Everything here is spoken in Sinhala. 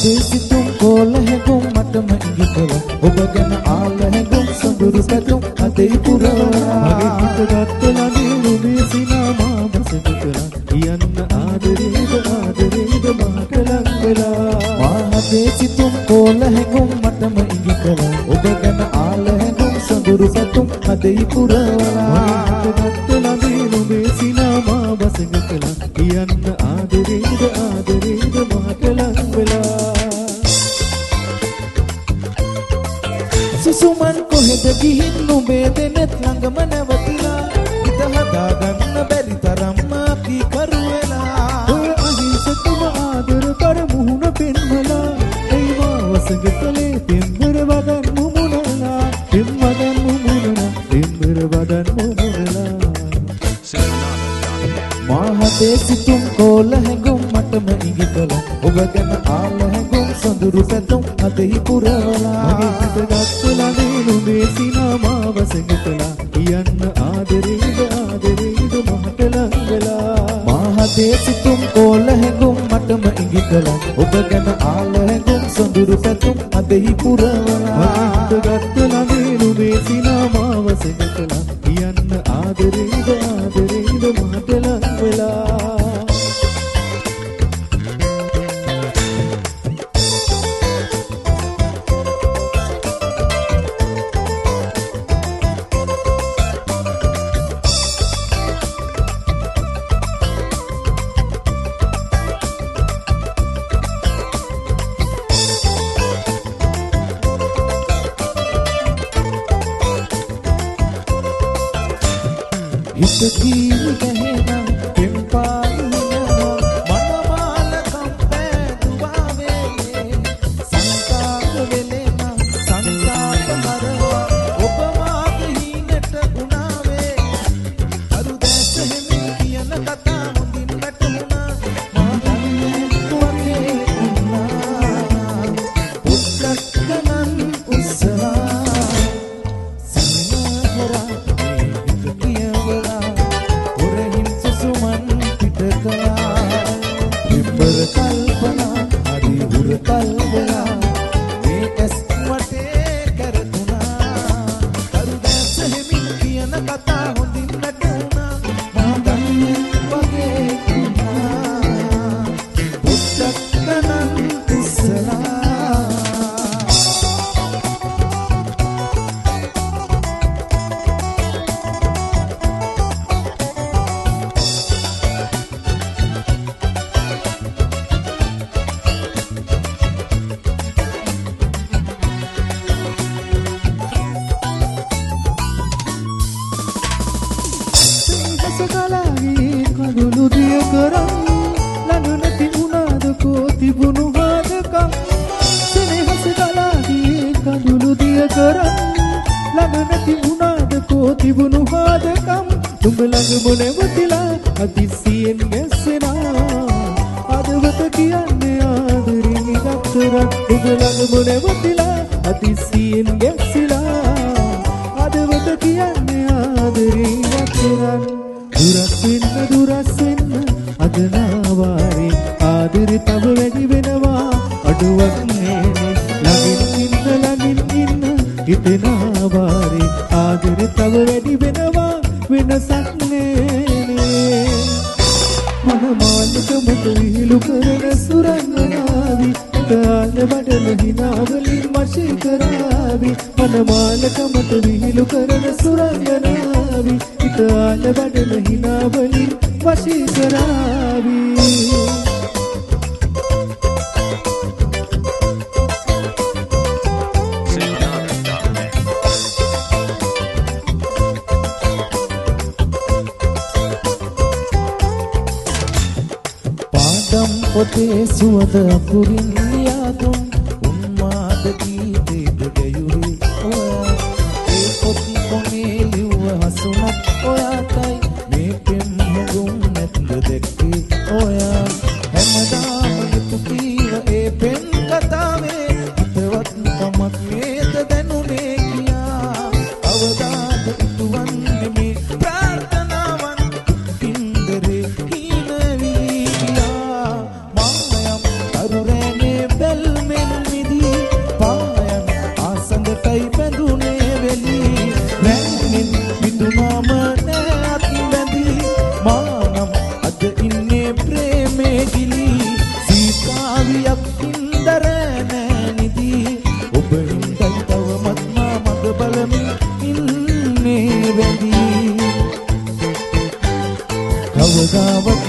සිතුම් කෝල හැඟුම් මටම ඉඟි කළ ඔබ ගැන ආල හැඟුම් සොඳුරු පැතුම් අදෙහි පුරවලා මගේ හිත ගත්තලා නුඹේ සිනාමා බසක කළා කියන්න ආදරේද මහට ලං වෙලා මාහතේ සිතුම් කෝල හැඟුම් මටම ඉඟි කළ ඔබ ගැන ආල හැඟුම් සොඳුරු පැතුම් අදෙහි පුරවලා මගේ හිත ගත්තලා නුඹේ සිනාමා බසක කළා කියන්න ආදරේද මහට ලං වෙලා සුසුමන් කොහෙද ගිහින් නුඹේ දෙනෙත් ළඟම නැවතිලා හිත හදාගන්න බැරි තරම් අපි කරුවෙලා ඔය අහිංසකම ආදර කර මුහුණ පෙන්වලා එයි මා වසඟ කලේ පෙම්බර වදන් මුමුණලා මාහතේ සිතුම් කෝල හැඟුම් මටම ඉඟි කළ ඔබ ගැන ආල හැඟුම් සොඳුරු පැතුම් අදෙහි පුරවලා මගේ හිත ගත්තලා නුඹේ සිනාමා වසඟ කළා කියන්න ආදරේද මහට ලං වෙලා මාහතේ සිතුම් කෝල හැඟුම් මටම ඉඟි කළ ඔබ ගැන ආල හැඟුම් සොඳුරු පැතුම් අදෙහි පුරවලා මගේ හිත ගත්තලා නුඹේ සිනාමා වසඟ කළා කියන්න ආදරේද මහට ලං වෙලා හිතකී ගැහෙන පෙම්පාලිනවා මනමාල කම්පැදුවා වේලේ සංකාර වෙලෙන සංකාර හරවා ඔබ මාගේ හිනට උනාවේ අරු දැස හැමි කියන කතා හොඳින් වැටුණා මා දන්නේ වගේ උනා උත්කකනන් උස්සලා සමහරා කල්පනා හරි හුරතල් වෙලා මේ ඇස් වටේ කරතුණා කරු දැස හැමි කියන කතා හොඳින් වැටුණා මා දන්නේ වගේ වුණා උත්තකනන් ඉස්සලා කඳුළු දිය කරන් ළඟ නැති උනාද කෝ තිබුණු හදකම් සෙනෙහස ගලාදී කඳුළු දිය කරන් ළඟ නැති උනාද කෝ තිබුණු හදකම් තුඹ ළඟම නැවතිලා අදිසියෙන් ගැස්සෙනා අදවත කියන්නේ ආදරේ ගත්තරක් තුඹ ළඟම නැවතිලා අදිසියෙන් ගැස්සිලා අදවත කියන්නේ ආදරේ ගත්තරක් දුරස් වෙන්න අදනාවාරේ ආදරේ තව වැඩි වෙනවා අඩුවක් නෑනේ ළඟින් ඉන්න හිතෙනාවාරේ ආදරේ තව වැඩි වෙනවා වෙනසක් නෑනේ මනමාලක මුත විහිළු කරන සුරංගනාවි කාල බඩල හිනාවලින් වශී කරාවි මනමාලක මුත විහිළු කරන සුරංගනාවි කාල බඩල හිනාවලින් වශී කරාවි පාඩම් පොතේ සුවඳ අකුරින් ලියාදුන් උන්මාද ගීතේද ගැයුරේ ඔයා ඒ පොත් කොනේ ලිව්ව හසුනක් ඔයාටයි මේ පෙම් හඟුම් නැත්ද දැක්කේ ඔයා හැමදාම යුතු කීව ඒ පෙම් කතාවේ හිතවත් කමක් නේද දැනුනේ කියා අවදාද ඉතුවන්නේ මේ ප්‍රාර්ථනාවන් පින්දරේ හිනවි කියා මමයම් අරුරෑනේ වැඳී කවදාවත්